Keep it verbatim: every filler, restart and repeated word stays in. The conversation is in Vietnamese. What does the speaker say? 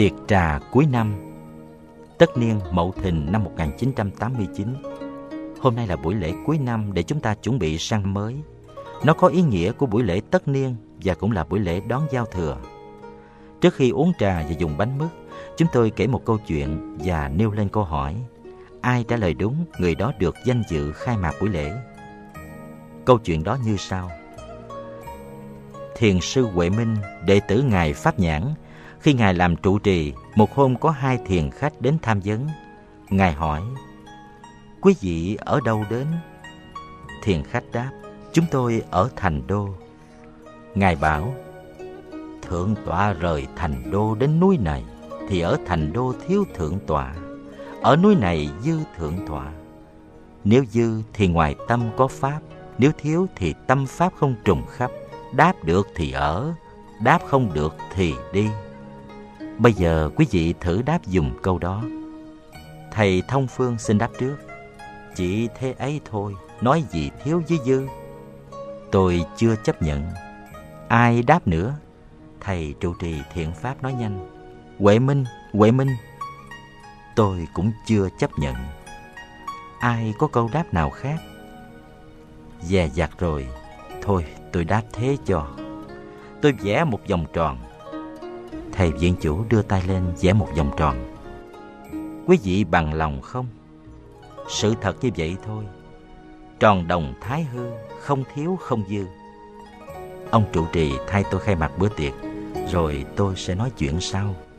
Tiệc trà cuối năm, tất niên Mậu Thìn năm một nghìn chín trăm tám mươi chín. Hôm nay là buổi lễ cuối năm để chúng ta chuẩn bị sang năm mới. Nó có ý nghĩa của buổi lễ tất niên và cũng là buổi lễ đón giao thừa. Trước khi uống trà và dùng bánh mứt, chúng tôi kể một câu chuyện và nêu lên câu hỏi. Ai trả lời đúng, người đó được danh dự khai mạc buổi lễ. Câu chuyện đó như sau. Thiền sư Huệ Minh, đệ tử Ngài Pháp Nhãn, khi Ngài làm trụ trì, một hôm có hai thiền khách đến tham vấn. Ngài hỏi, quý vị ở đâu đến? Thiền khách đáp, chúng tôi ở Thành Đô. Ngài bảo, thượng tọa rời Thành Đô đến núi này, thì ở Thành Đô thiếu thượng tọa, ở núi này dư thượng tọa. Nếu dư thì ngoài tâm có pháp, nếu thiếu thì tâm pháp không trùng khắp. Đáp được thì ở, đáp không được thì đi. Bây giờ quý vị thử đáp dùm câu đó. Thầy Thông Phương xin đáp trước. Chỉ thế ấy thôi, nói gì thiếu với dư. Tôi chưa chấp nhận. Ai đáp nữa? Thầy trụ trì Thiện Pháp nói nhanh. Huệ Minh, Huệ Minh. Tôi cũng chưa chấp nhận. Ai có câu đáp nào khác? Dè dặt rồi. Thôi tôi đáp thế cho. Tôi vẽ một vòng tròn. Thầy viện chủ đưa tay lên vẽ một vòng tròn. Quý vị bằng lòng không? Sự thật như vậy thôi. Tròn đồng thái hư, không thiếu không dư. Ông trụ trì thay tôi khai mạc bữa tiệc, rồi tôi sẽ nói chuyện sau.